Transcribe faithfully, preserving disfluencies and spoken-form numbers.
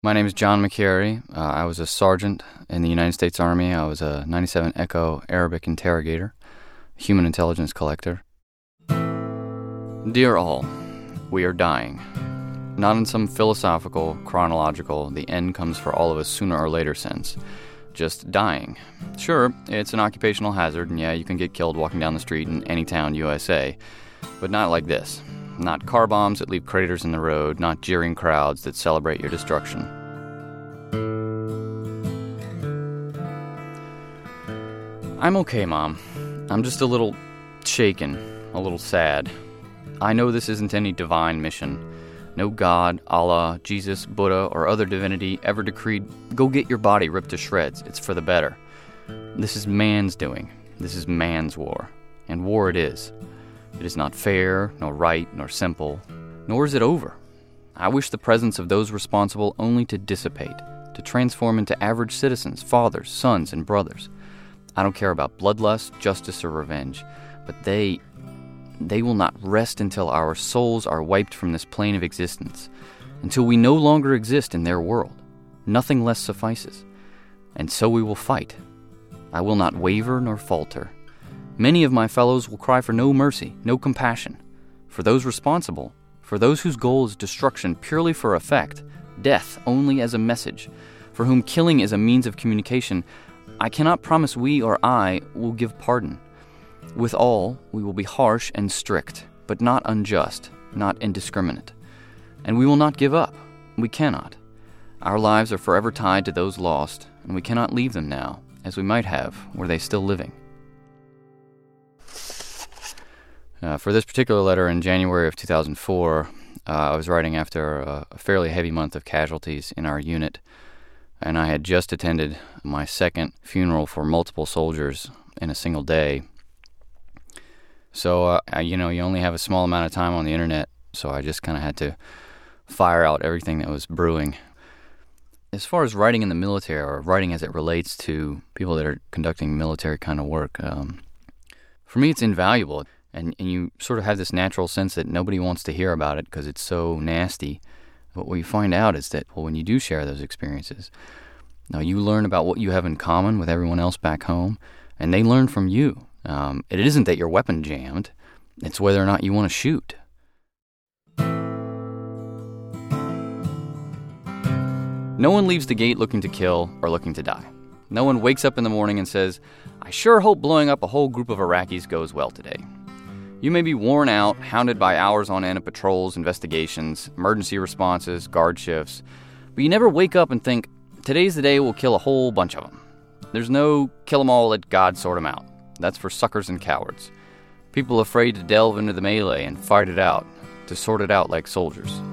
My name is John McCary. Uh, I was a sergeant in the United States Army. I was a ninety-seven Echo Arabic interrogator, human intelligence collector. Dear all, we are dying. Not in some philosophical, chronological, the end comes for all of us sooner or later sense. Just dying. Sure, it's an occupational hazard, and yeah, you can get killed walking down the street in any town, U S A, but not like this. Not car bombs that leave craters in the road, not jeering crowds that celebrate your destruction. I'm okay, Mom. I'm just a little shaken, a little sad. I know this isn't any divine mission. No God, Allah, Jesus, Buddha, or other divinity ever decreed, go get your body ripped to shreds. It's for the better. This is man's doing. This is man's war. And war it is. It is not fair, nor right, nor simple, nor is it over. I wish the presence of those responsible only to dissipate, to transform into average citizens, fathers, sons, and brothers. I don't care about bloodlust, justice, or revenge, but they, they will not rest until our souls are wiped from this plane of existence, until we no longer exist in their world. Nothing less suffices. And so we will fight. I will not waver nor falter. Many of my fellows will cry for no mercy, no compassion. For those responsible, for those whose goal is destruction purely for effect, death only as a message, for whom killing is a means of communication, I cannot promise we or I will give pardon. With all, we will be harsh and strict, but not unjust, not indiscriminate. And we will not give up. We cannot. Our lives are forever tied to those lost, and we cannot leave them now, as we might have, were they still living. Uh, for this particular letter in January of two thousand four, uh, I was writing after a, a fairly heavy month of casualties in our unit, and I had just attended my second funeral for multiple soldiers in a single day. So, uh, I, you know, you only have a small amount of time on the internet, so I just kind of had to fire out everything that was brewing. As far as writing in the military, or writing as it relates to people that are conducting military kind of work, um, for me it's invaluable. And, and you sort of have this natural sense that nobody wants to hear about it because it's so nasty. But what you find out is that, well, when you do share those experiences, now you learn about what you have in common with everyone else back home, and they learn from you. Um, it isn't that your weapon jammed. It's whether or not you want to shoot. No one leaves the gate looking to kill or looking to die. No one wakes up in the morning and says, I sure hope blowing up a whole group of Iraqis goes well today. You may be worn out, hounded by hours on end of patrols, investigations, emergency responses, guard shifts, but you never wake up and think, today's the day we'll kill a whole bunch of them. There's no kill 'em all, let God sort 'em out. That's for suckers and cowards. People afraid to delve into the melee and fight it out, to sort it out like soldiers.